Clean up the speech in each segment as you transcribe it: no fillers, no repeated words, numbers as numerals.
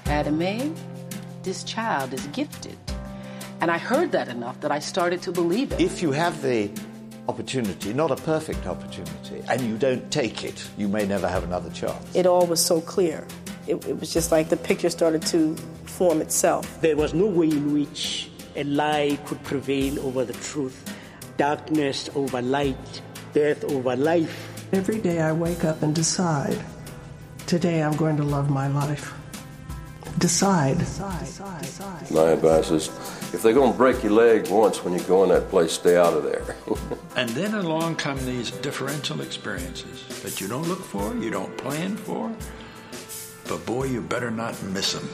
Academy, this child is gifted. And I heard that enough that I started to believe it. If you have the opportunity, not a perfect opportunity, and you don't take it, you may never have another chance. It all was so clear. It was just like the picture started to form itself. There was no way in which a lie could prevail over the truth. Darkness over light, death over life. Every day I wake up and decide, today I'm going to love my life. Decide. My advice is, if they're going to break your leg once when you go in that place, stay out of there. And then along come these differential experiences that you don't look for, you don't plan for, but boy, you better not miss them.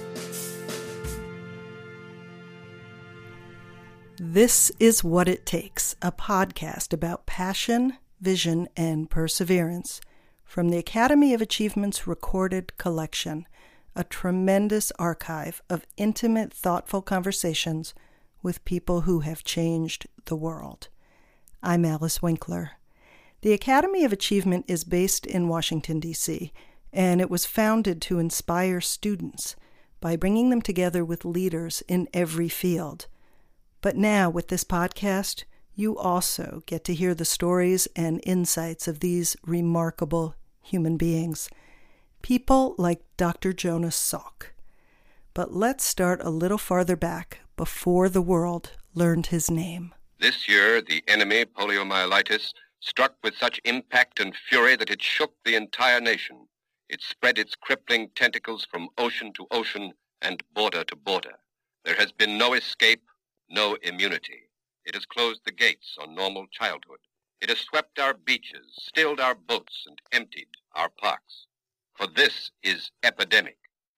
This is What It Takes, a podcast about passion, vision, and perseverance from the Academy of Achievement's recorded collection, a tremendous archive of intimate, thoughtful conversations with people who have changed the world. I'm Alice Winkler. The Academy of Achievement is based in Washington, D.C., and it was founded to inspire students by bringing them together with leaders in every field. But now, with this podcast, you also get to hear the stories and insights of these remarkable human beings. People like Dr. Jonas Salk. But let's start a little farther back, before the world learned his name. This year, the enemy, poliomyelitis, struck with such impact and fury that it shook the entire nation. It spread its crippling tentacles from ocean to ocean and border to border. There has been no escape, no immunity. It has closed the gates on normal childhood. It has swept our beaches, stilled our boats, and emptied our parks. For this is epidemic.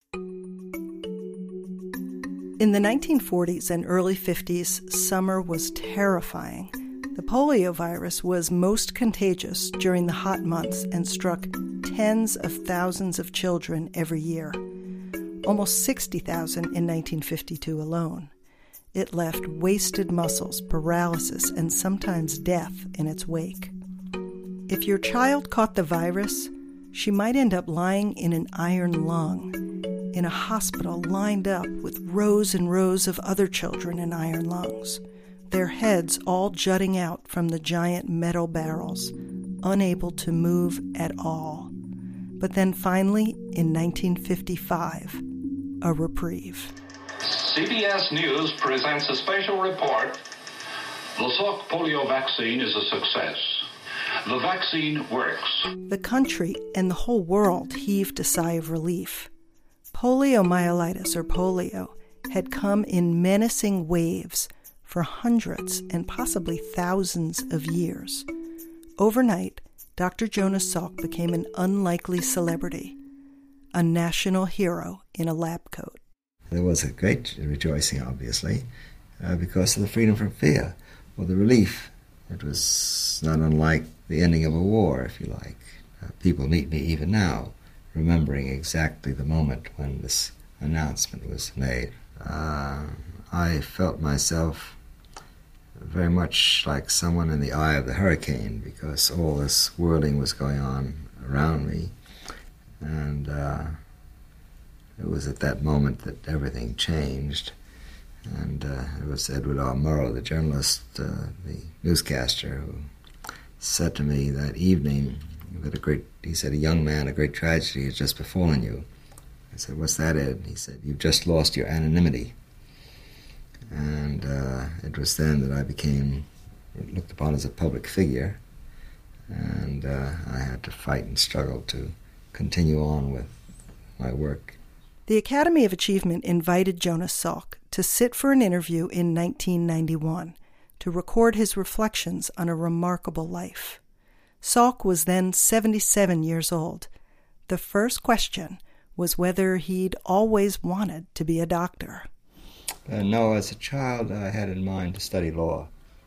In the 1940s and early 50s, summer was terrifying. The polio virus was most contagious during the hot months and struck tens of thousands of children every year, almost 60,000 in 1952 alone. It left wasted muscles, paralysis, and sometimes death in its wake. If your child caught the virus, she might end up lying in an iron lung, in a hospital lined up with rows and rows of other children in iron lungs, their heads all jutting out from the giant metal barrels, unable to move at all. But then finally, in 1955, a reprieve. CBS News presents a special report. The Salk polio vaccine is a success. The vaccine works. The country and the whole world heaved a sigh of relief. Poliomyelitis, or polio, had come in menacing waves for hundreds and possibly thousands of years. Overnight, Dr. Jonas Salk became an unlikely celebrity, a national hero in a lab coat. There was a great rejoicing, obviously, because of the freedom from fear, or the relief. It was not unlike the ending of a war, if you like. People meet me even now, remembering exactly the moment when this announcement was made. I felt myself very much like someone in the eye of the hurricane, because all this whirling was going on around me. And it was at that moment that everything changed. And it was Edward R. Murrow, the journalist, the newscaster, who said to me that evening that he said, "A young man, a great tragedy has just befallen you." I said, "What's that, Ed?" He said, "You've just lost your anonymity." And it was then that I became looked upon as a public figure, and I had to fight and struggle to continue on with my work. The Academy of Achievement invited Jonas Salk to sit for an interview in 1991 to record his reflections on a remarkable life. Salk was then 77 years old. The first question was whether he'd always wanted to be a doctor. No, as a child I had in mind to study law.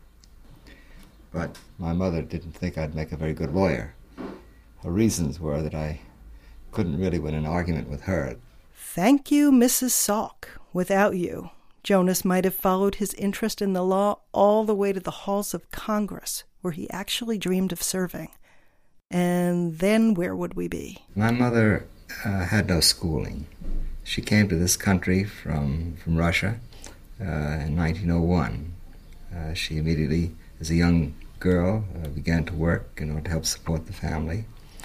But my mother didn't think I'd make a very good lawyer. Her reasons were that I couldn't really win an argument with her. Thank you, Mrs. Salk. Without you, Jonas might have followed his interest in the law all the way to the halls of Congress, where he actually dreamed of serving. And then where would we be? My mother had no schooling. She came to this country from Russia in 1901. She immediately, as a young girl, began to work in order to help support the family.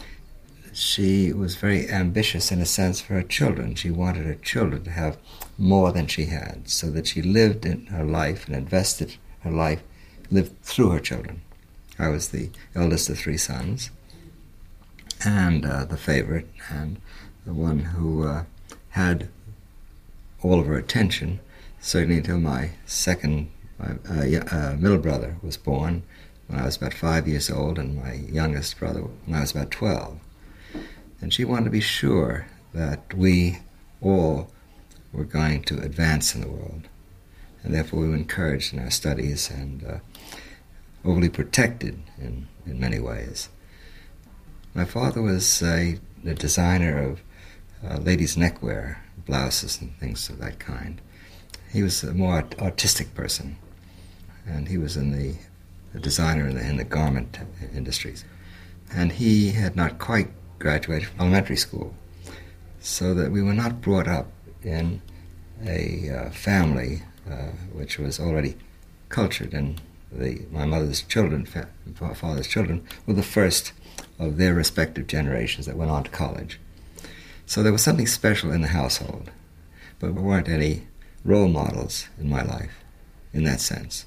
She was very ambitious, in a sense, for her children. She wanted her children to have more than she had, so that she lived in her life and invested her life, lived through her children. I was the eldest of 3 sons, and the favorite, and the one who had all of her attention, certainly until my middle brother was born when I was about 5 years old, and my youngest brother when I was about 12. And she wanted to be sure that we all were going to advance in the world, and therefore we were encouraged in our studies and overly protected in many ways. My father was a designer of ladies' neckwear, blouses and things of that kind. He was a more artistic person, and he was a designer in the garment industries. And he had not quite graduated from elementary school, so that we were not brought up in a family which was already cultured, and my mother's children, my father's children, were the first of their respective generations that went on to college. So there was something special in the household, but there weren't any role models in my life in that sense.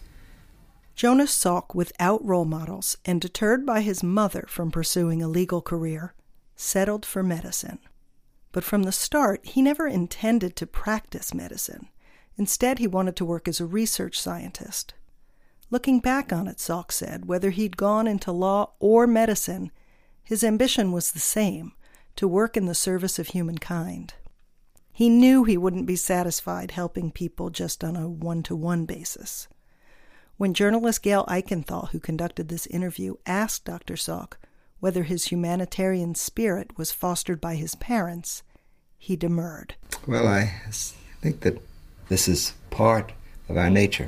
Jonas Salk, without role models and deterred by his mother from pursuing a legal career, settled for medicine. But from the start, he never intended to practice medicine. Instead, he wanted to work as a research scientist. Looking back on it, Salk said, whether he'd gone into law or medicine, his ambition was the same, to work in the service of humankind. He knew he wouldn't be satisfied helping people just on a one-to-one basis. When journalist Gail Eichenthal, who conducted this interview, asked Dr. Salk whether his humanitarian spirit was fostered by his parents, he demurred. Well, I think that this is part of our nature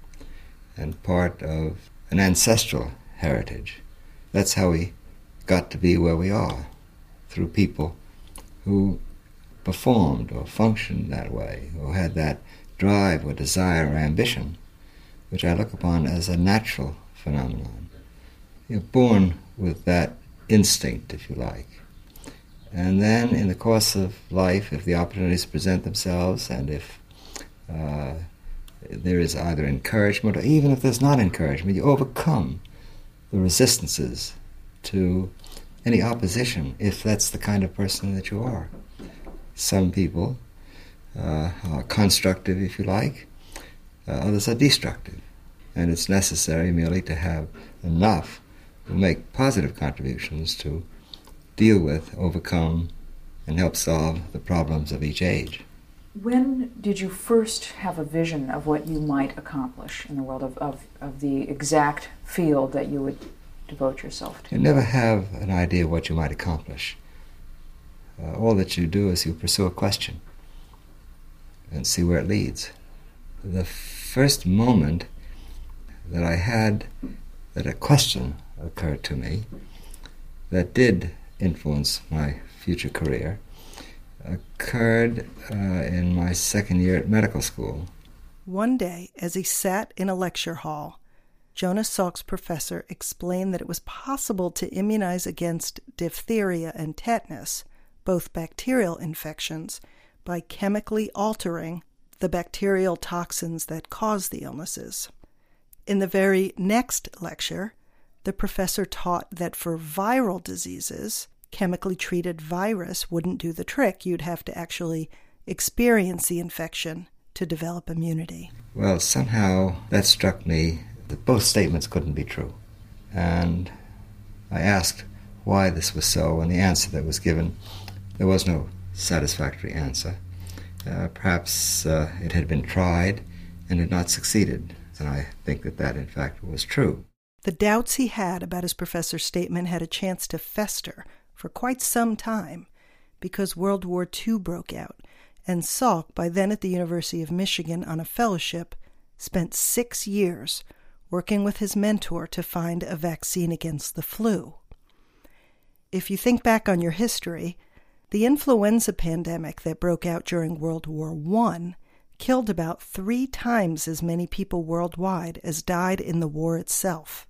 and part of an ancestral heritage. That's how we got to be where we are, through people who performed or functioned that way, or had that drive or desire or ambition, which I look upon as a natural phenomenon. You're born with that instinct, if you like. And then in the course of life, if the opportunities present themselves, and if there is either encouragement, or even if there's not encouragement, you overcome the resistances to any opposition, if that's the kind of person that you are. Some people are constructive, if you like. Others are destructive. And it's necessary merely to have enough to make positive contributions to deal with, overcome, and help solve the problems of each age. When did you first have a vision of what you might accomplish in the world of the exact field that you would devote yourself to? You never have an idea of what you might accomplish. All that you do is you pursue a question and see where it leads. The first moment that I had that a question occurred to me that did influence my future career occurred in my second year at medical school. One day, as he sat in a lecture hall, Jonas Salk's professor explained that it was possible to immunize against diphtheria and tetanus, both bacterial infections, by chemically altering the bacterial toxins that cause the illnesses. In the very next lecture, the professor taught that for viral diseases, chemically treated virus wouldn't do the trick. You'd have to actually experience the infection to develop immunity. Well, somehow that struck me that both statements couldn't be true. And I asked why this was so, and the answer that was given, there was no satisfactory answer. Perhaps it had been tried and had not succeeded, and I think that in fact was true. The doubts he had about his professor's statement had a chance to fester for quite some time because World War II broke out, and Salk, by then at the University of Michigan on a fellowship, spent 6 years working with his mentor to find a vaccine against the flu. If you think back on your history, The influenza pandemic that broke out during World War I killed about 3 times as many people worldwide as died in the war itself.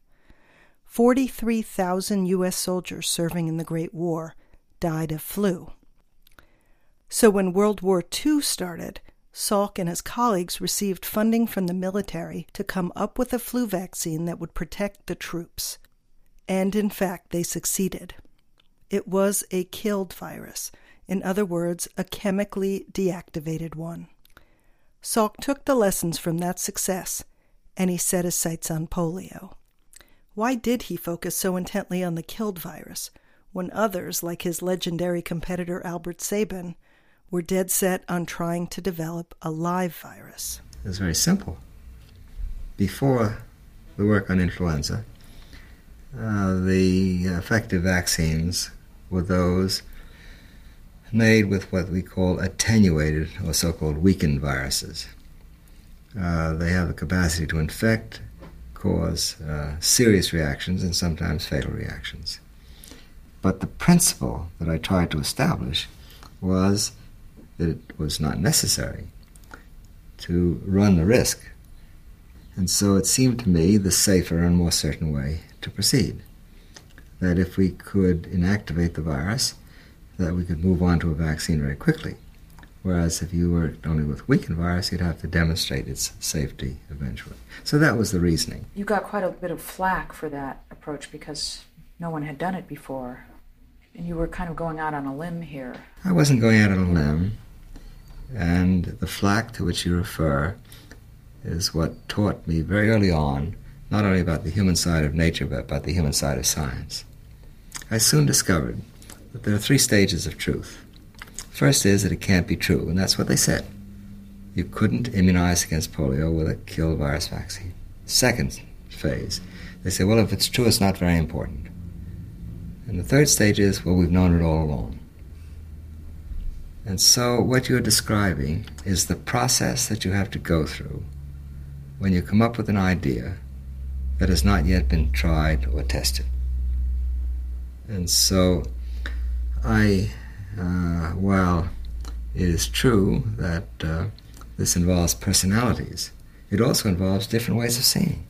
43,000 U.S. soldiers serving in the Great War died of flu. So when World War II started, Salk and his colleagues received funding from the military to come up with a flu vaccine that would protect the troops. And in fact, they succeeded. It was a killed virus, in other words, a chemically deactivated one. Salk took the lessons from that success, and he set his sights on polio. Why did he focus so intently on the killed virus, when others, like his legendary competitor Albert Sabin, were dead set on trying to develop a live virus? It was very simple. Before the work on influenza, the effective vaccines were those made with what we call attenuated or so-called weakened viruses. They have the capacity to infect, cause serious reactions and sometimes fatal reactions. But the principle that I tried to establish was that it was not necessary to run the risk. And so it seemed to me the safer and more certain way to proceed. That if we could inactivate the virus, that we could move on to a vaccine very quickly. Whereas if you worked only with weakened virus, you'd have to demonstrate its safety eventually. So that was the reasoning. You got quite a bit of flack for that approach because no one had done it before. And you were kind of going out on a limb here. I wasn't going out on a limb. And the flack to which you refer is what taught me very early on, not only about the human side of nature, but about the human side of science. I soon discovered that there are 3 stages of truth. First is that it can't be true, and that's what they said. You couldn't immunize against polio with a kill virus vaccine. Second phase, they say, well, if it's true, it's not very important. And the third stage is, well, we've known it all along. And so what you're describing is the process that you have to go through when you come up with an idea that has not yet been tried or tested. And so while it is true that this involves personalities, it also involves different ways of seeing.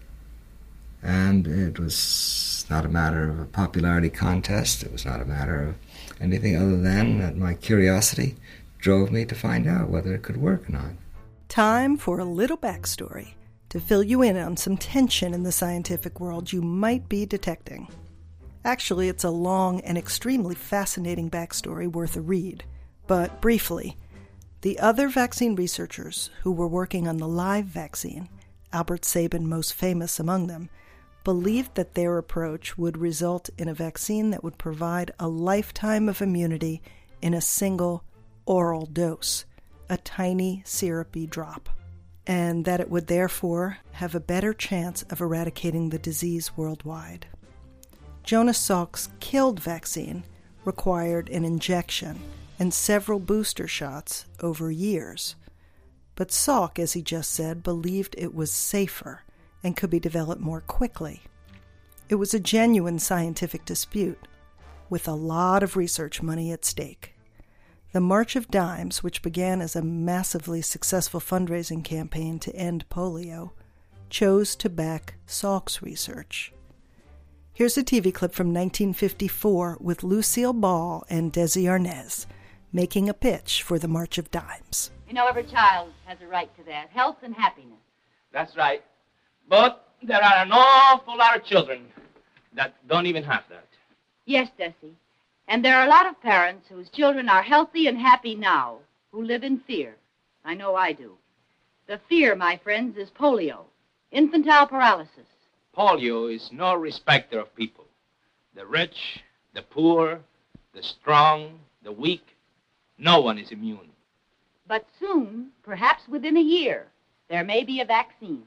And it was not a matter of a popularity contest. It was not a matter of anything other than that my curiosity drove me to find out whether it could work or not. Time for a little backstory to fill you in on some tension in the scientific world you might be detecting. Actually, it's a long and extremely fascinating backstory worth a read. But briefly, the other vaccine researchers who were working on the live vaccine, Albert Sabin most famous among them, believed that their approach would result in a vaccine that would provide a lifetime of immunity in a single oral dose, a tiny syrupy drop, and that it would therefore have a better chance of eradicating the disease worldwide. Jonas Salk's killed vaccine required an injection and several booster shots over years. But Salk, as he just said, believed it was safer and could be developed more quickly. It was a genuine scientific dispute, with a lot of research money at stake. The March of Dimes, which began as a massively successful fundraising campaign to end polio, chose to back Salk's research. Here's a TV clip from 1954 with Lucille Ball and Desi Arnaz making a pitch for the March of Dimes. You know, every child has a right to that, health and happiness. That's right. But there are an awful lot of children that don't even have that. Yes, Desi. And there are a lot of parents whose children are healthy and happy now who live in fear. I know I do. The fear, my friends, is polio, infantile paralysis. Polio is no respecter of people. The rich, the poor, the strong, the weak, no one is immune. But soon, perhaps within a year, there may be a vaccine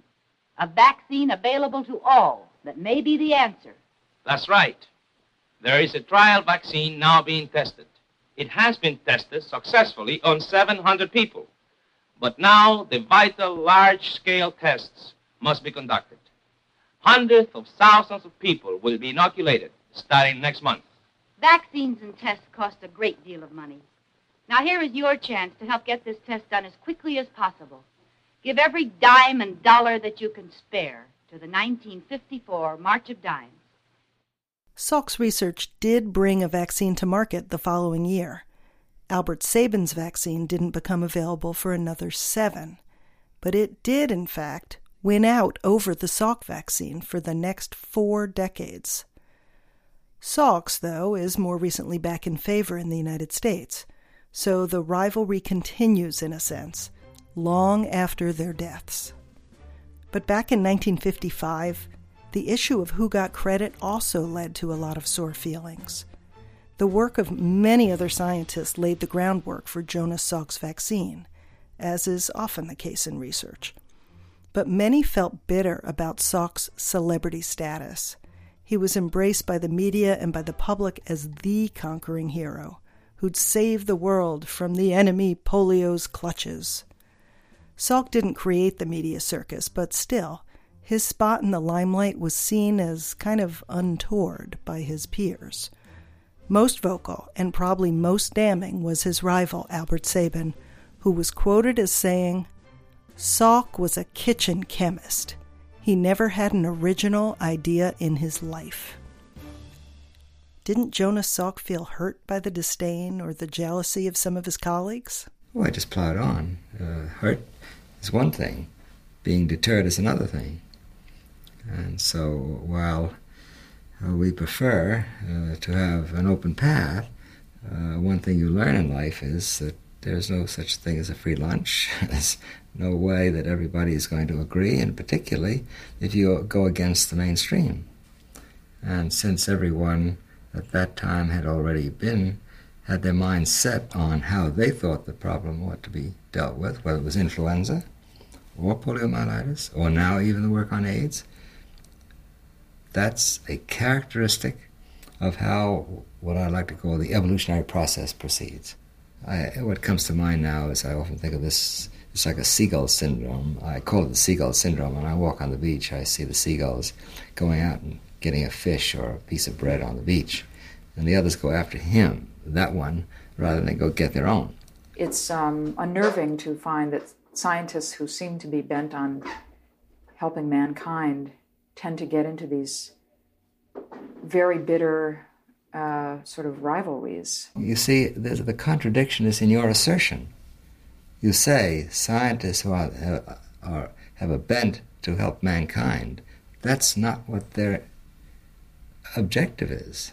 available to all that may be the answer. That's right. There is a trial vaccine now being tested. It has been tested successfully on 700 people. But now the vital large-scale tests must be conducted. Hundreds of thousands of people will be inoculated starting next month. Vaccines and tests cost a great deal of money. Now here is your chance to help get this test done as quickly as possible. Give every dime and dollar that you can spare to the 1954 March of Dimes. Salk's research did bring a vaccine to market the following year. Albert Sabin's vaccine didn't become available for another 7, but it did, in fact, win out over the Salk vaccine for the next 4 decades. Salk's, though, is more recently back in favor in the United States, so the rivalry continues in a sense, long after their deaths. But back in 1955, the issue of who got credit also led to a lot of sore feelings. The work of many other scientists laid the groundwork for Jonas Salk's vaccine, as is often the case in research. But many felt bitter about Salk's celebrity status. He was embraced by the media and by the public as the conquering hero who'd saved the world from the enemy polio's clutches. Salk didn't create the media circus, but still, his spot in the limelight was seen as kind of untoward by his peers. Most vocal, and probably most damning, was his rival, Albert Sabin, who was quoted as saying, "Salk was a kitchen chemist. He never had an original idea in his life." Didn't Jonas Salk feel hurt by the disdain or the jealousy of some of his colleagues? Well, I just plowed on. Hurt is one thing. Being deterred is another thing. And so while we prefer to have an open path, one thing you learn in life is that there's no such thing as a free lunch. There's no way that everybody is going to agree, and particularly if you go against the mainstream. And since everyone at that time had their minds set on how they thought the problem ought to be dealt with, whether it was influenza or poliomyelitis, or now even the work on AIDS, that's a characteristic of how what I like to call the evolutionary process proceeds. What comes to mind now is I often think of this, it's like a seagull syndrome. I call it the seagull syndrome. When I walk on the beach, I see the seagulls going out and getting a fish or a piece of bread on the beach, and the others go after him, that one, rather than go get their own. It's unnerving to find that scientists who seem to be bent on helping mankind tend to get into these very bitter sort of rivalries. You see, the contradiction is in your assertion. You say scientists who have a bent to help mankind. That's not what their objective is.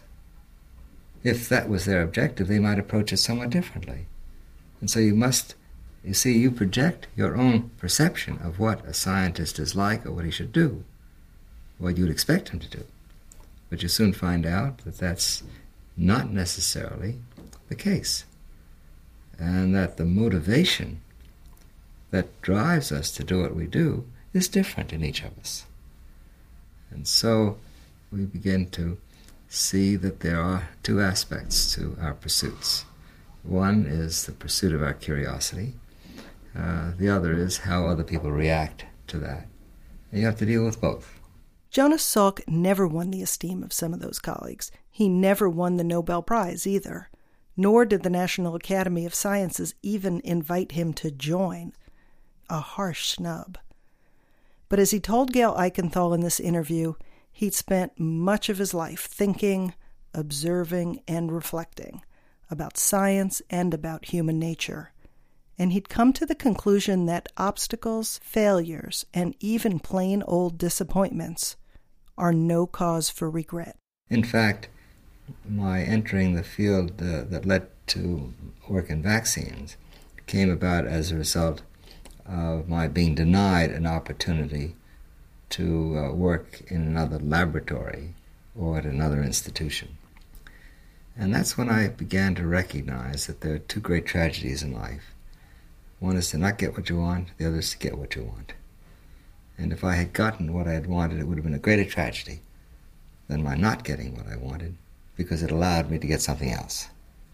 If that was their objective, they might approach it somewhat differently. And so you project your own perception of what a scientist is like or what he should do, what you'd expect him to do. But you soon find out that that's not necessarily the case, and that the motivation that drives us to do what we do is different in each of us. And so we begin to see that there are 2 aspects to our pursuits. One is the pursuit of our curiosity. The other is how other people react to that. And you have to deal with both. Jonas Salk never won the esteem of some of those colleagues. He never won the Nobel Prize either, nor did the National Academy of Sciences even invite him to join. A harsh snub. But as he told Gail Eichenthal in this interview, he'd spent much of his life thinking, observing, and reflecting about science and about human nature. And he'd come to the conclusion that obstacles, failures, and even plain old disappointments are no cause for regret. In fact, my entering the field that led to work in vaccines came about as a result of my being denied an opportunity to work in another laboratory or at another institution. And that's when I began to recognize that there are 2 great tragedies in life. One is to not get what you want, the other is to get what you want. And if I had gotten what I had wanted, it would have been a greater tragedy than my not getting what I wanted, because it allowed me to get something else.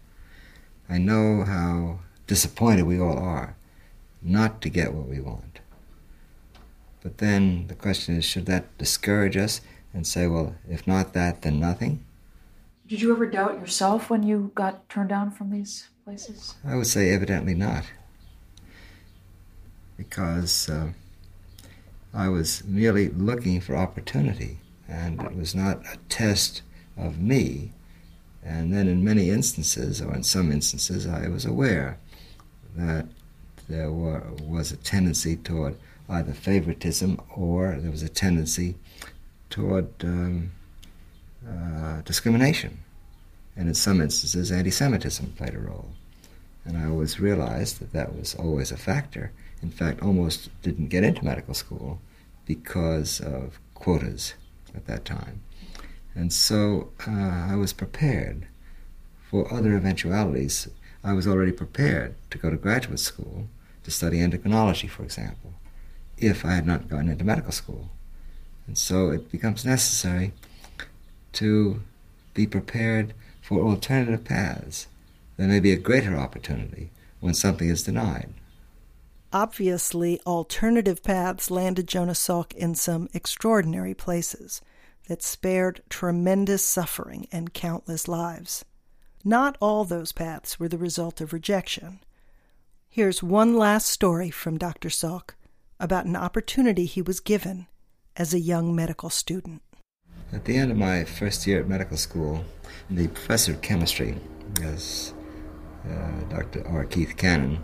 I know how disappointed we all are not to get what we want. But then the question is, should that discourage us and say, well, if not that, then nothing? Did you ever doubt yourself when you got turned down from these places? I would say evidently not. Because I was merely looking for opportunity, and it was not a test of me. And then in many instances, or in some instances, I was aware that there was a tendency toward either favoritism or there was a tendency toward discrimination. And in some instances, anti-Semitism played a role. And I always realized that that was always a factor. In fact, almost didn't get into medical school because of quotas at that time. And so I was prepared for other eventualities. I was already prepared to go to graduate school to study endocrinology, for example, if I had not gone into medical school. And so it becomes necessary to be prepared for alternative paths. There may be a greater opportunity when something is denied. Obviously, alternative paths landed Jonas Salk in some extraordinary places that spared tremendous suffering and countless lives. Not all those paths were the result of rejection. Here's one last story from Dr. Salk about an opportunity he was given as a young medical student. At the end of my first year at medical school, the professor of chemistry, Dr. R. Keith Cannon,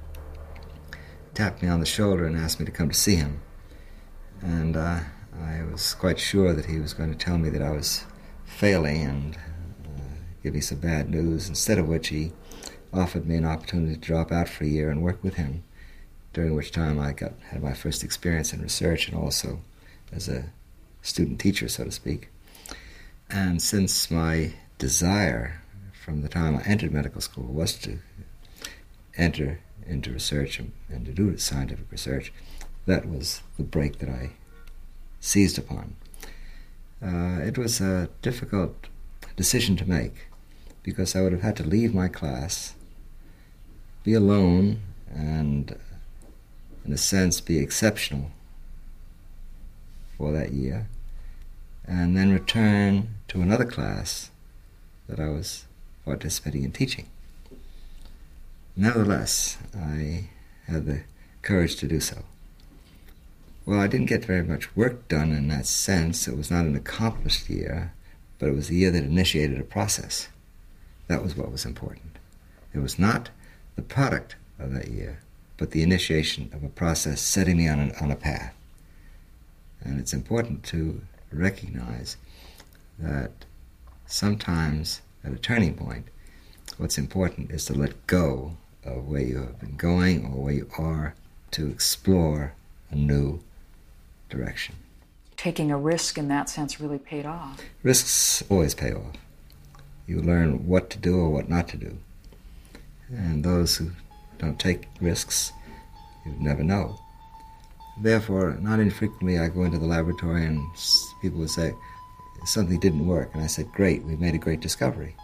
tapped me on the shoulder and asked me to come to see him. And I was quite sure that he was going to tell me that I was failing and give me some bad news, instead of which he offered me an opportunity to drop out for a year and work with him, during which time I had my first experience in research and also as a student teacher, so to speak. And since my desire from the time I entered medical school was to enter into research and to do scientific research, that was the break that I seized upon. It was a difficult decision to make, because I would have had to leave my class, be alone, and in a sense be exceptional for that year, and then return to another class that I was participating in teaching. Nevertheless, I had the courage to do so. Well, I didn't get very much work done in that sense. It was not an accomplished year, but it was a year that initiated a process. That was what was important. It was not the product of that year, but the initiation of a process setting me on a path. And it's important to recognize that sometimes at a turning point, what's important is to let go of where you have been going or where you are to explore a new direction. Taking a risk in that sense really paid off. Risks always pay off. You learn what to do or what not to do. And those who don't take risks, you never know. Therefore, not infrequently I go into the laboratory and people would say, something didn't work. And I said, great, we've made a great discovery.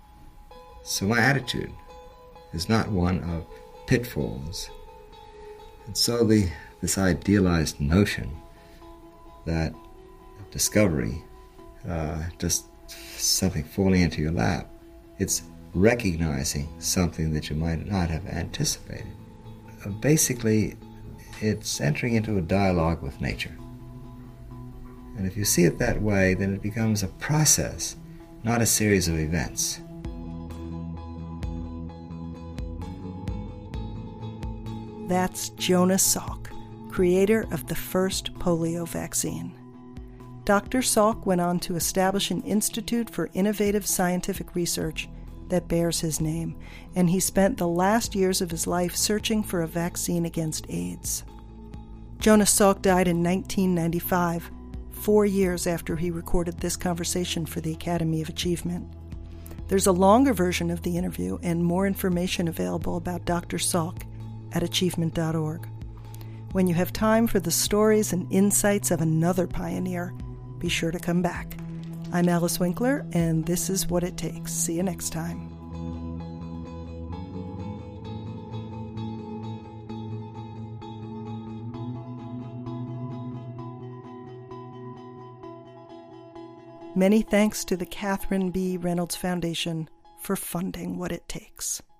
So my attitude is not one of pitfalls. And so this idealized notion that discovery, just something falling into your lap, it's recognizing something that you might not have anticipated. Basically, it's entering into a dialogue with nature. And if you see it that way, then it becomes a process, not a series of events. That's Jonas Salk, creator of the first polio vaccine. Dr. Salk went on to establish an institute for innovative scientific research that bears his name, and he spent the last years of his life searching for a vaccine against AIDS. Jonas Salk died in 1995, 4 years after he recorded this conversation for the Academy of Achievement. There's a longer version of the interview and more information available about Dr. Salk at achievement.org. When you have time for the stories and insights of another pioneer, be sure to come back. I'm Alice Winkler, and this is What It Takes. See you next time. Many thanks to the Catherine B. Reynolds Foundation for funding What It Takes.